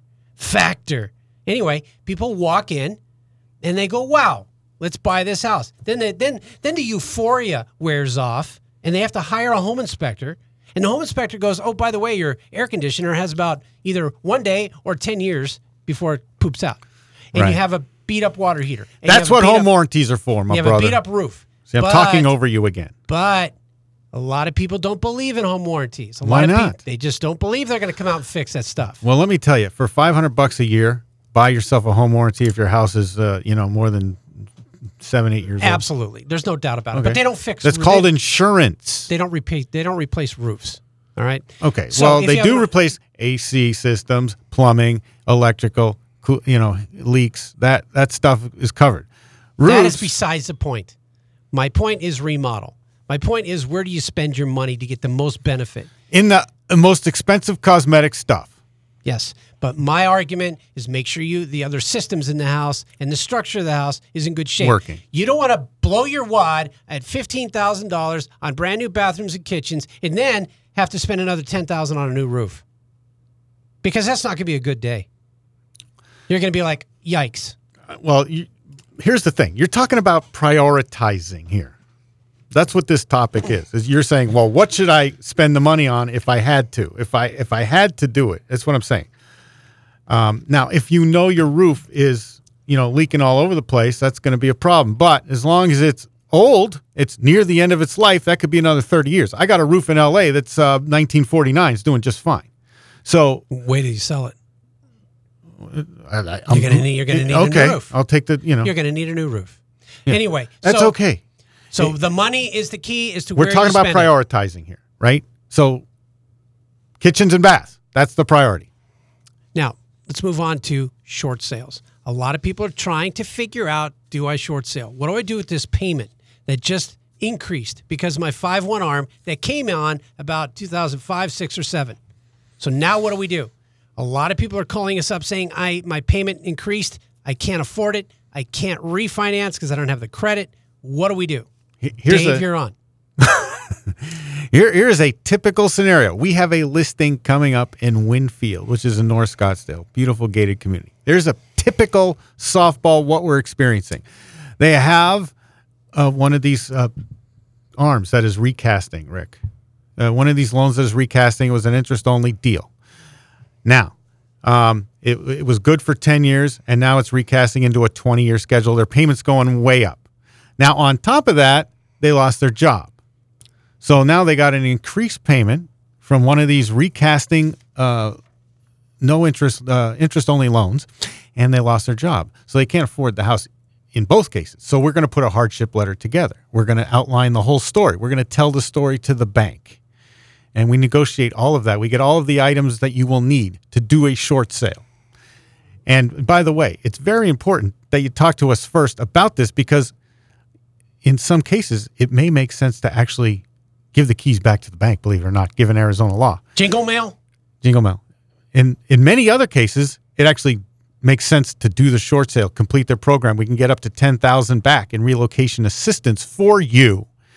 S5: Anyway, people walk in and they go, wow, let's buy this house. Then the euphoria wears off and they have to hire a home inspector. And the home inspector goes, oh, by the way, your air conditioner has about either 1 day or 10 years before it poops out. And you have a beat-up water heater.
S4: That's what home warranties are for, my brother.
S5: You have a beat-up roof.
S4: See, I'm talking over you again.
S5: But a lot of people don't believe in home warranties.
S4: Why not?
S5: They just don't believe they're going to come out and fix that stuff.
S4: Well, let me tell you, for $500 a year, buy yourself a home warranty if your house is, more than 7-8 years old.
S5: Absolutely, there's no doubt about it. But they don't fix.
S4: That's called insurance.
S5: They don't replace roofs. All right.
S4: Okay.
S5: So
S4: well, they do replace AC systems, plumbing, electrical, leaks. That stuff is covered. Roofs,
S5: that is besides the point. My point is remodel. My point is, where do you spend your money to get the most benefit?
S4: In the most expensive cosmetic stuff.
S5: Yes, but my argument is make sure the other systems in the house and the structure of the house is in good shape.
S4: Working.
S5: You don't want to blow your wad at $15,000 on brand new bathrooms and kitchens and then have to spend another $10,000 on a new roof. Because that's not going to be a good day. You're going to be like, yikes.
S4: Well, here's the thing. You're talking about prioritizing here. That's what this topic is you're saying, well, what should I spend the money on if I had to? If I had to do it, that's what I'm saying. Now, if you know your roof is, leaking all over the place, that's going to be a problem. But as long as it's old, it's near the end of its life, that could be another 30 years. I got a roof in LA that's 1949. It's doing just fine. So
S5: wait till you sell it.
S4: You're
S5: going to need a new roof.
S4: I'll take the,
S5: You're going to need a new roof. Yeah. Anyway.
S4: That's okay.
S5: So the money is the key as to
S4: where
S5: we're talking
S4: about prioritizing here, right? So kitchens and baths, that's the priority.
S5: Now, let's move on to short sales. A lot of people are trying to figure out, do I short sale? What do I do with this payment that just increased because of my 5-1 arm that came on about 2005, 6, or 7? So now what do we do? A lot of people are calling us up saying, my payment increased. I can't afford it. I can't refinance because I don't have the credit. What do we do? Dave, you're on.
S4: Here's a typical scenario. We have a listing coming up in Winfield, which is in North Scottsdale. Beautiful gated community. There's a typical softball, what we're experiencing. They have one of these arms that is recasting, Rick. One of these loans that is recasting. It was an interest-only deal. Now, it was good for 10 years, and now it's recasting into a 20-year schedule. Their payment's going way up. Now, on top of that, they lost their job. So now they got an increased payment from one of these recasting interest-only loans, and they lost their job. So they can't afford the house in both cases. So we're going to put a hardship letter together. We're going to outline the whole story. We're going to tell the story to the bank. And we negotiate all of that. We get all of the items that you will need to do a short sale. And by the way, it's very important that you talk to us first about this because in some cases, it may make sense to actually give the keys back to the bank, believe it or not, given Arizona law.
S5: Jingle mail?
S4: Jingle mail. In many other cases, it actually makes sense to do the short sale, complete their program. We can get up to $10,000 back in relocation assistance for you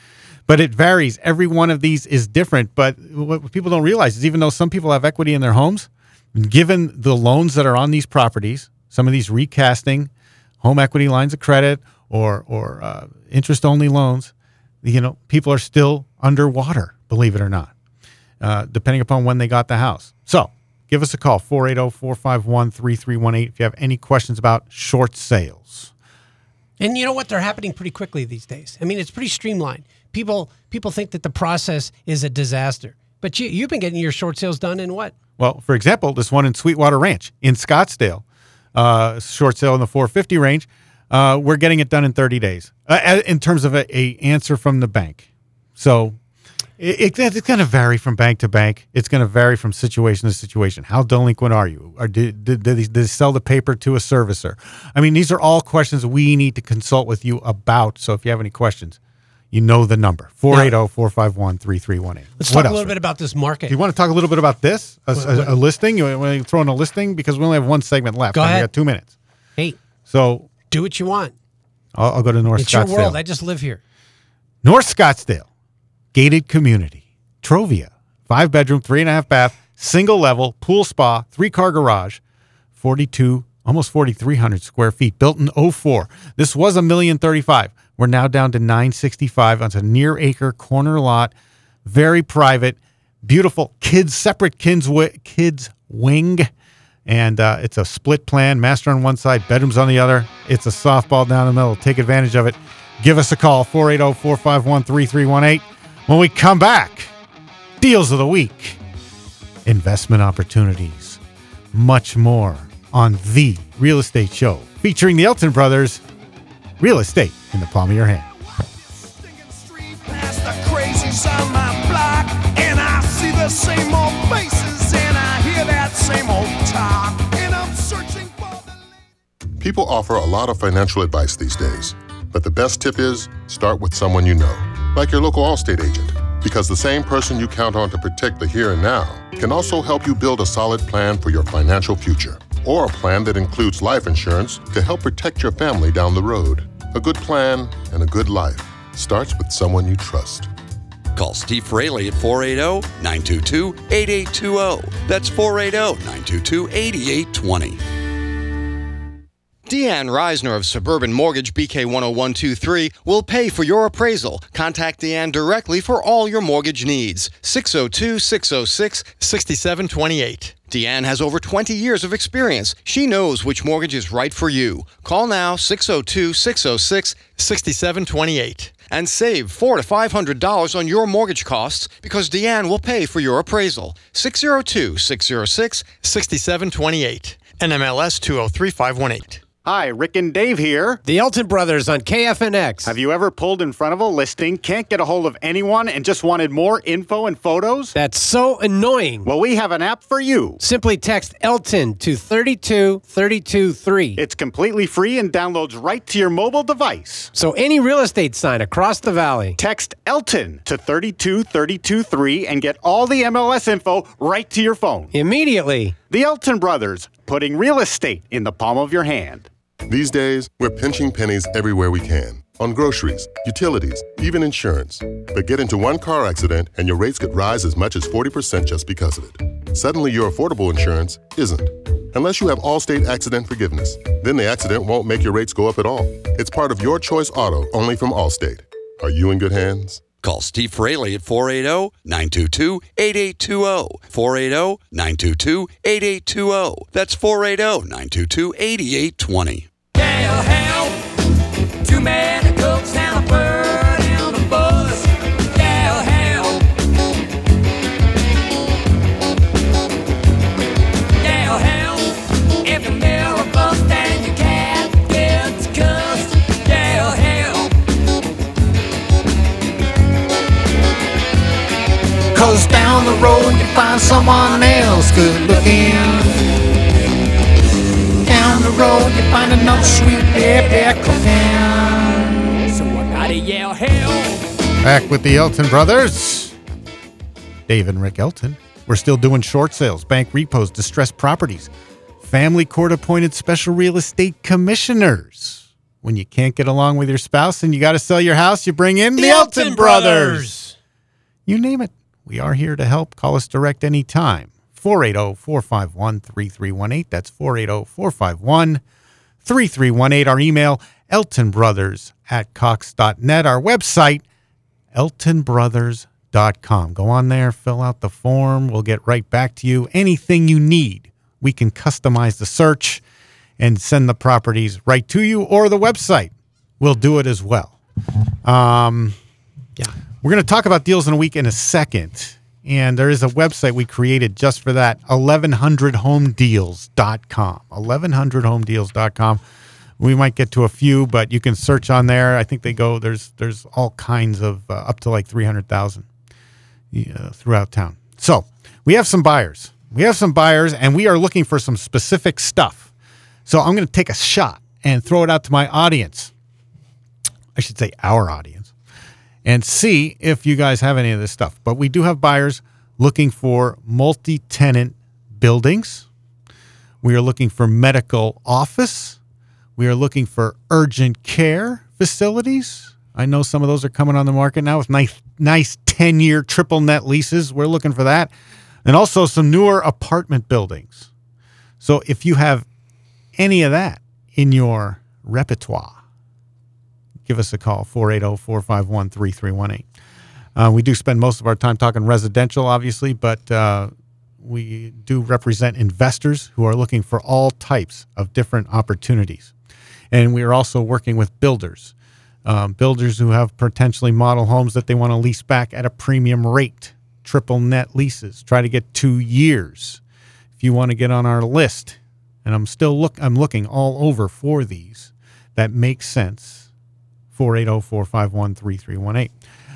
S4: But it varies. Every one of these is different. But what people don't realize is even though some people have equity in their homes, given the loans that are on these properties, some of these recasting home equity lines of credit or interest-only loans, people are still underwater, believe it or not, depending upon when they got the house. So give us a call, 480-451-3318, if you have any questions about short sales.
S5: And you know what? They're happening pretty quickly these days. I mean, it's pretty streamlined. People think that the process is a disaster. But you've been getting your short sales done in what?
S4: Well, for example, this one in Sweetwater Ranch in Scottsdale, short sale in the 450 range, we're getting it done in 30 days in terms of a answer from the bank. So it's going to vary from bank to bank. It's going to vary from situation to situation. How delinquent are you? Or did they sell the paper to a servicer? I mean, these are all questions we need to consult with you about. So if you have any questions, you know the number, 480-451-3318.
S5: Let's talk a little bit about this market.
S4: Do you want to talk a little bit about this? A listing? You want to throw in a listing? Because we only have one segment left.
S5: Go ahead.
S4: We got 2 minutes.
S5: Hey,
S4: so
S5: do what you want.
S4: I'll go to North Scottsdale.
S5: It's your world. I just live here.
S4: North Scottsdale, gated community, Trovia, 5-bedroom, 3.5 bath, single level, pool spa, 3-car garage, 42, almost 4,300 square feet, built in 2004. This was $1,035,000. We're now down to $965,000 on a near acre corner lot, very private, beautiful separate kids wing. And it's a split plan, master on one side, bedrooms on the other. It's a softball down the middle. Take advantage of it. Give us a call, 480-451-3318. When we come back, deals of the week, investment opportunities, much more on The Real Estate Show, featuring the Elton Brothers, Real Estate in the Palm of Your Hand.
S11: Past the crazies on my block, and I see the same old faces, and I hear that same old talk, and I'm searching for the...
S6: People offer a lot of financial advice these days, but the best tip is start with someone you know, like your local Allstate agent, because the same person you count on to protect the here and now can also help you build a solid plan for your financial future, or a plan that includes life insurance to help protect your family down the road. A good plan and a good life starts with someone you trust.
S3: Call Steve Fraley at 480-922-8820. That's 480-922-8820.
S7: Deanne Reisner of Suburban Mortgage BK 10123 will pay for your appraisal. Contact Deanne directly for all your mortgage needs. 602-606-6728. Deanne has over 20 years of experience. She knows which mortgage is right for you. Call now, 602-606-6728. And save $400 to $500 on your mortgage costs because Deanne will pay for your appraisal. 602-606-6728. NMLS 203518.
S4: Hi, Rick and Dave here.
S5: The Elton Brothers on KFNX.
S4: Have you ever pulled in front of a listing, can't get a hold of anyone, and just wanted more info and photos?
S5: That's so annoying.
S4: Well, we have an app for you.
S5: Simply text Elton to 32323.
S4: It's completely free and downloads right to your mobile device.
S5: So any real estate sign across the valley.
S4: Text Elton to 32323 and get all the MLS info right to your phone.
S5: Immediately.
S4: The Elton Brothers, putting real estate in the palm of your hand.
S6: These days, we're pinching pennies everywhere we can. On groceries, utilities, even insurance. But get into one car accident and your rates could rise as much as 40% just because of it. Suddenly, your affordable insurance isn't. Unless you have Allstate Accident Forgiveness. Then the accident won't make your rates go up at all. It's part of Your Choice Auto, only from Allstate. Are you in good hands?
S3: Call Steve Fraley at 480-922-8820. 480-922-8820. That's 480-922-8820.
S11: Hell, hell, too many cooks and a bird in the bush. Hell, hell. Hell, hell, if the mirror busts and your cat gets cussed. Hell, hell. 'Cause down the road you find someone else good looking. Down the road you find another sweet baby cooking. So I gotta yell hell.
S4: Back with the Elton Brothers, Dave and Rick Elton. We're still doing short sales, bank repos, distressed properties, family court-appointed special real estate commissioners. When you can't get along with your spouse and you got to sell your house, you bring in the Elton Brothers. You name it. We are here to help. Call us direct anytime. 480-451-3318. That's 480-451-3318. Our email, eltonbrothers@cox.net. Our website, eltonbrothers.com. Go on there, fill out the form. We'll get right back to you. Anything you need, we can customize the search and send the properties right to you, or the website will do it as well. We're going to talk about deals in a week in a second. And there is a website we created just for that, 1100homedeals.com. 1100homedeals.com. We might get to a few, but you can search on there. I think they go, there's all kinds of, up to like 300,000 throughout town. So we have some buyers. And we are looking for some specific stuff. So I'm going to take a shot and throw it out to my audience. I should say our audience. And see if you guys have any of this stuff. But we do have buyers looking for multi-tenant buildings. We are looking for medical office. We are looking for urgent care facilities. I know some of those are coming on the market now with nice 10-year triple net leases. We're looking for that. And also some newer apartment buildings. So if you have any of that in your repertoire, give us a call, 480-451-3318. We do spend most of our time talking residential, obviously, but we do represent investors who are looking for all types of different opportunities. And we are also working with builders, builders who have potentially model homes that they want to lease back at a premium rate, triple net leases, try to get 2 years. If you want to get on our list, and I'm looking all over for these that make sense, 480-451-3318.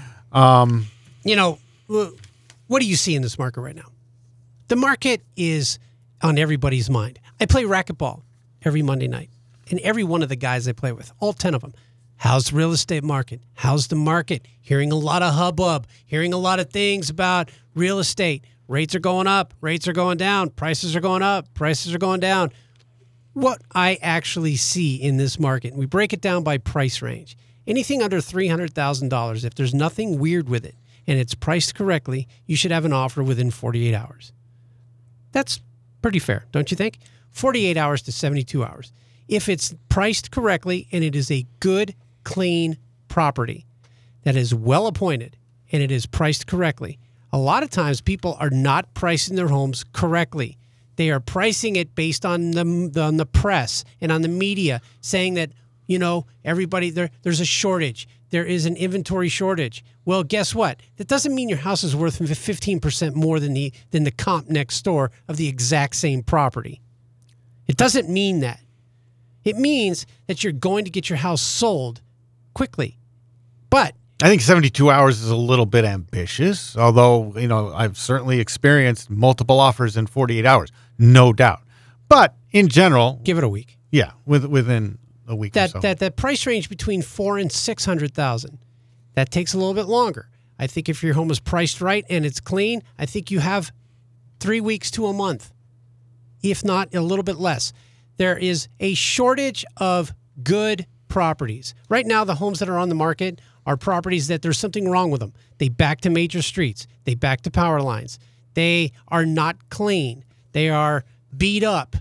S5: What do you see in this market right now? The market is on everybody's mind. I play racquetball every Monday night, and every one of the guys I play with, all 10 of them, how's the real estate market? How's the market? Hearing a lot of hubbub, hearing a lot of things about real estate. Rates are going up, rates are going down, prices are going up, prices are going down. What I actually see in this market, and we break it down by price range. Anything under $300,000, if there's nothing weird with it and it's priced correctly, you should have an offer within 48 hours. That's pretty fair, don't you think? 48 hours to 72 hours. If it's priced correctly and it is a good, clean property that is well appointed and it is priced correctly, a lot of times people are not pricing their homes correctly. They are pricing it based on the press and on the media, saying that, everybody, there's a shortage. There is an inventory shortage. Well, guess what? That doesn't mean your house is worth 15% more than the comp next door of the exact same property. It doesn't mean that. It means that you're going to get your house sold quickly. But
S4: I think 72 hours is a little bit ambitious, although, I've certainly experienced multiple offers in 48 hours, no doubt. But in general,
S5: give it a week.
S4: Yeah, within a week or so.
S5: That price range between $400,000 and $600,000, that takes a little bit longer. I think if your home is priced right and it's clean, I think you have 3 weeks to a month, if not a little bit less. There is a shortage of good properties. Right now, the homes that are on the market are properties that there's something wrong with them. They back to major streets. They back to power lines. They are not clean. They are beat up.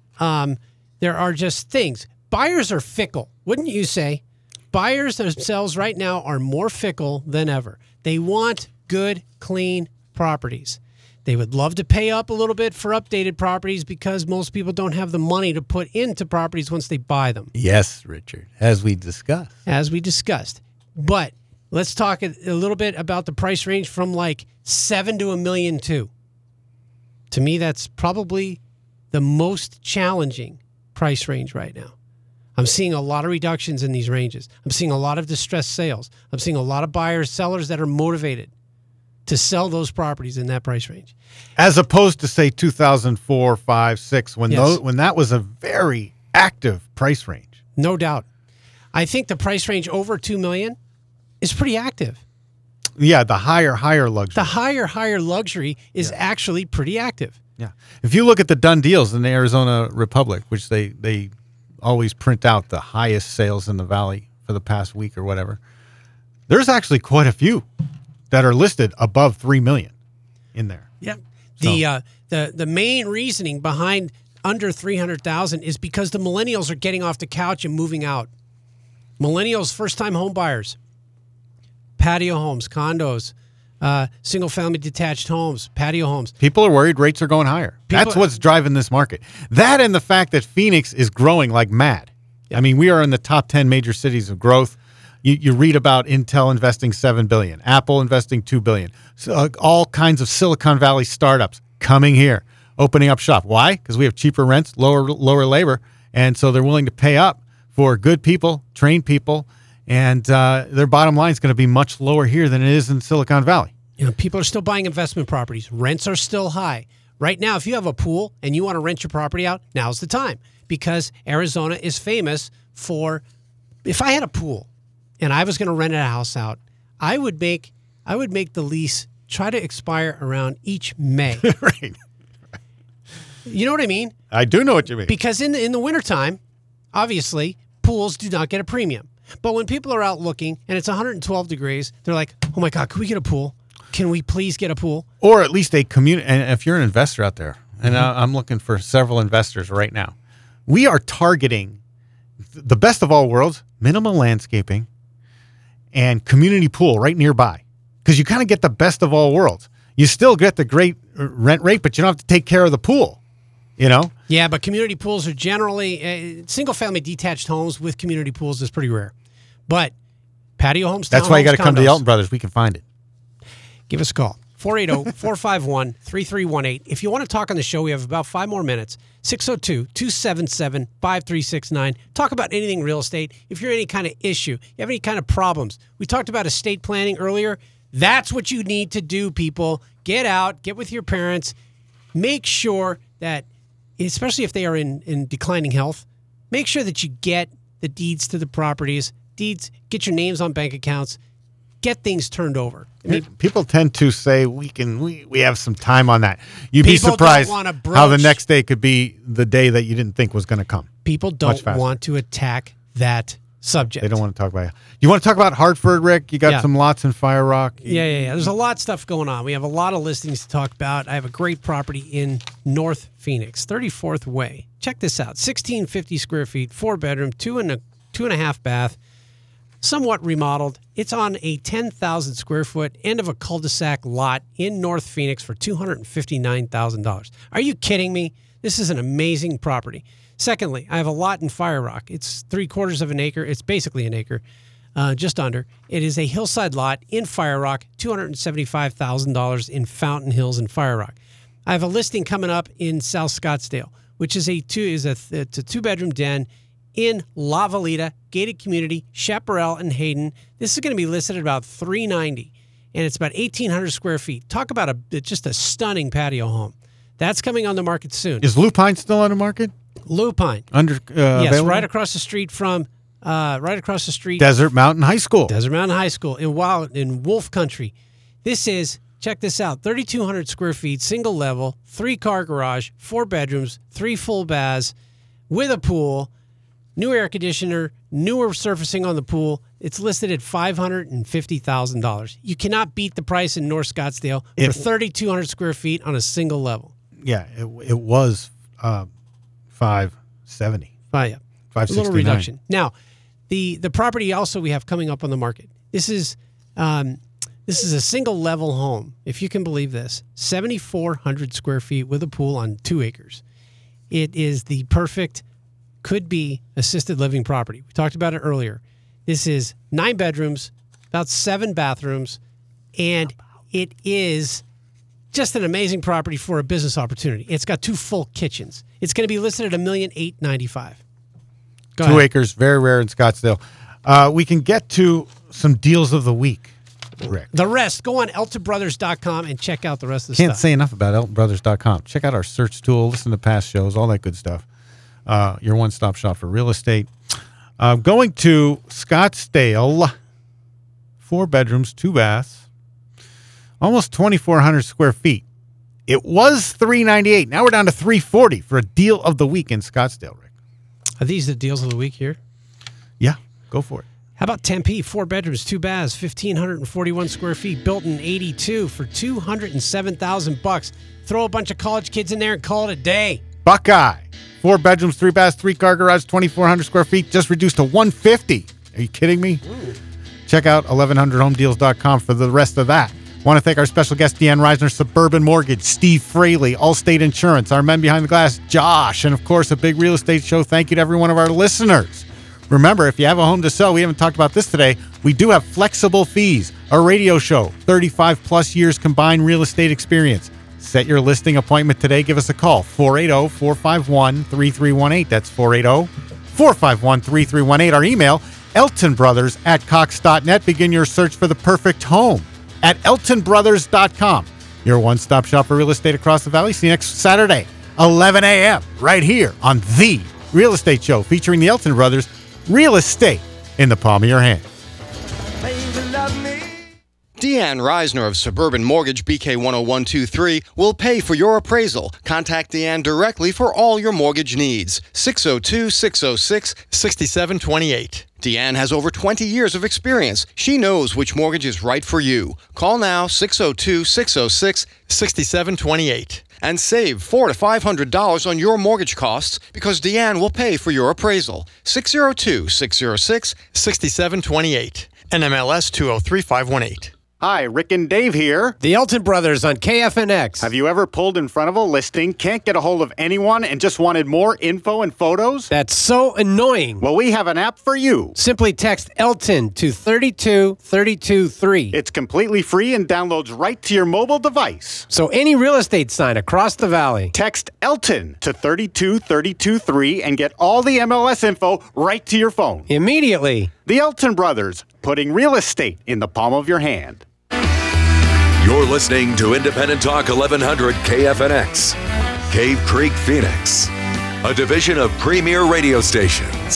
S5: There are just things. Buyers are fickle, wouldn't you say? Buyers themselves right now are more fickle than ever. They want good, clean properties. They would love to pay up a little bit for updated properties because most people don't have the money to put into properties once they buy them.
S4: Yes, Richard, as we discussed.
S5: But let's talk a little bit about the price range from like $7 to $1.2 million. To me, that's probably the most challenging price range right now. I'm seeing a lot of reductions in these ranges. I'm seeing a lot of distressed sales. I'm seeing a lot of buyers, sellers that are motivated to sell those properties in that price range.
S4: As opposed to, say, 2004, 5, 6, when that was a very active price range.
S5: No doubt. I think the price range over $2 million is pretty active.
S4: Yeah, the higher luxury.
S5: The higher luxury is actually pretty active.
S4: Yeah. If you look at the done deals in the Arizona Republic, which they always print out the highest sales in the valley for the past week or whatever. There's actually quite a few that are listed above 3 million in there.
S5: Yeah.
S4: So-
S5: The main reasoning behind under 300,000 is because the millennials are getting off the couch and moving out. Millennials, first-time home buyers, patio homes, condos, single-family detached homes, patio homes.
S4: People are worried rates are going higher. That's what's driving this market. That and the fact that Phoenix is growing like mad. I mean, we are in the top 10 major cities of growth. You read about Intel investing $7 billion, Apple investing $2 billion, so, all kinds of Silicon Valley startups coming here, opening up shop. Why? Because we have cheaper rents, lower labor, and so they're willing to pay up for good people, trained people, and their bottom line is going to be much lower here than it is in Silicon Valley.
S5: You know, people are still buying investment properties. Rents are still high. Right now, if you have a pool and you want to rent your property out, now's the time, because Arizona is famous for, if I had a pool and I was going to rent a house out, I would make the lease try to expire around each May.
S4: Right.
S5: You know what I mean?
S4: I do know what you mean.
S5: Because in the wintertime, obviously, pools do not get a premium. But when people are out looking and it's 112 degrees, they're like, oh my God, can we get a pool? Can we please get a pool?
S4: Or at least a community. And if you're an investor out there, and I'm looking for several investors right now, we are targeting the best of all worlds, minimal landscaping, and community pool right nearby. Because you kind of get the best of all worlds. You still get the great rent rate, but you don't have to take care of the pool, you know?
S5: Yeah, but community pools are generally, single-family detached homes with community pools is pretty rare. But patio homes,
S4: That's why you got to
S5: townhomes,
S4: come to the
S5: condos.
S4: Elton Brothers. We can find it.
S5: Give us a call. 480-451-3318. If you want to talk on the show, we have about 5 more minutes. 602-277-5369. Talk about anything real estate. If you're any kind of issue, you have any kind of problems. We talked about estate planning earlier. That's what you need to do, people. Get out, get with your parents. Make sure that, especially if they are in declining health, make sure that you get the deeds to the properties, get your names on bank accounts, get things turned over. I mean,
S4: people tend to say we have some time on that. You'd be
S5: People
S4: surprised
S5: don't wanna
S4: how the
S5: broach-
S4: next day could be the day that you didn't think was going to come.
S5: people
S4: Much
S5: don't
S4: faster.
S5: want to attack that subject.
S4: They don't want to talk about it. You want to talk about Hartford, Rick? You got
S5: Yeah.
S4: some lots in Fire Rock.
S5: Yeah. There's a lot of stuff going on. We have a lot of listings to talk about. I have a great property in North Phoenix, 34th Way. Check this out. 1,650 square feet, 4-bedroom, 2.5 bath, somewhat remodeled. It's on a 10,000 square foot end of a cul-de-sac lot in North Phoenix for $259,000. Are you kidding me? This is an amazing property. Secondly, I have a lot in Fire Rock. It's 3/4 of an acre. It's basically an acre. Just under. It is a hillside lot in Fire Rock, $275,000 in Fountain Hills in Fire Rock. I have a listing coming up in South Scottsdale, which is a 2-bedroom den in La Valita, gated community, Chaparral and Hayden. This is going to be listed at about $390,000, and it's about 1,800 square feet. Talk about just a stunning patio home. That's coming on the market soon.
S4: Is Lupine still on the market?
S5: Lupine.
S4: Yes,
S5: Yes, right across the street from
S4: Desert Mountain High School.
S5: Desert Mountain High School in Wolf Country. This is, check this out, 3,200 square feet, single level, 3-car garage, 4 bedrooms, 3 full baths with a pool, new air conditioner, newer surfacing on the pool. It's listed at $550,000. You cannot beat the price in North Scottsdale for 3,200 square feet on a single level.
S4: Yeah, it was $570.
S5: Oh, yeah. A little reduction. Now, the property also we have coming up on the market. This is a single level home, if you can believe this. 7,400 square feet with a pool on 2 acres. It is the perfect, could be assisted living property. We talked about it earlier. This is 9 bedrooms, about 7 bathrooms, and it is just an amazing property for a business opportunity. It's got 2 full kitchens. It's going to be listed at $1,895,000.
S4: 2 acres, very rare in Scottsdale. We can get to some deals of the week, Rick.
S5: The rest, go on eltonbrothers.com and check out the rest of the
S4: Can't
S5: stuff.
S4: say enough about eltonbrothers.com. Check out our search tool, listen to past shows, all that good stuff. Your one-stop shop for real estate. Going to Scottsdale, 4 bedrooms, 2 baths, almost 2,400 square feet. It was $398. Now we're down to $340 for a deal of the week in Scottsdale, Rick.
S5: Are these the deals of the week here?
S4: Yeah, go for it.
S5: How about Tempe? 4 bedrooms, 2 baths, 1,541 square feet, built in '82 for $207,000. Throw a bunch of college kids in there and call it a day.
S4: Buckeye. 4 bedrooms, 3 baths, 3-car garage, 2,400 square feet, just reduced to $150,000. Are you kidding me? Check out 1100homedeals.com for the rest of that. Want to thank our special guest, Deanne Reisner, Suburban Mortgage, Steve Fraley, Allstate Insurance, our men behind the glass, Josh, and of course, a big real estate show. Thank you to every one of our listeners. Remember, if you have a home to sell, we haven't talked about this today, we do have flexible fees. Our radio show, 35 plus years combined real estate experience. Set your listing appointment today. Give us a call, 480-451-3318. That's 480-451-3318. Our email, eltonbrothers@cox.net. Begin your search for the perfect home at eltonbrothers.com. Your one-stop shop for real estate across the valley. See you next Saturday, 11 a.m., right here on The Real Estate Show, featuring the Elton Brothers. Real estate in the palm of your hand.
S7: Deanne Reisner of Suburban Mortgage, BK 10123, will pay for your appraisal. Contact Deanne directly for all your mortgage needs. 602-606-6728. Deanne has over 20 years of experience. She knows which mortgage is right for you. Call now, 602-606-6728. And save $400 to $500 on your mortgage costs because Deanne will pay for your appraisal. 602-606-6728. NMLS 203518.
S4: Hi, Rick and Dave here.
S5: The Elton Brothers on KFNX.
S4: Have you ever pulled in front of a listing, can't get a hold of anyone, and just wanted more info and photos?
S5: That's so annoying.
S4: Well, we have an app for you.
S5: Simply text Elton to 32323.
S4: It's completely free and downloads right to your mobile device.
S5: So any real estate sign across the valley.
S4: Text Elton to 32323 and get all the MLS info right to your phone.
S5: Immediately.
S4: The Elton Brothers, putting real estate in the palm of your hand.
S13: You're listening to Independent Talk 1100 KFNX, Cave Creek, Phoenix, a division of Premier Radio Stations.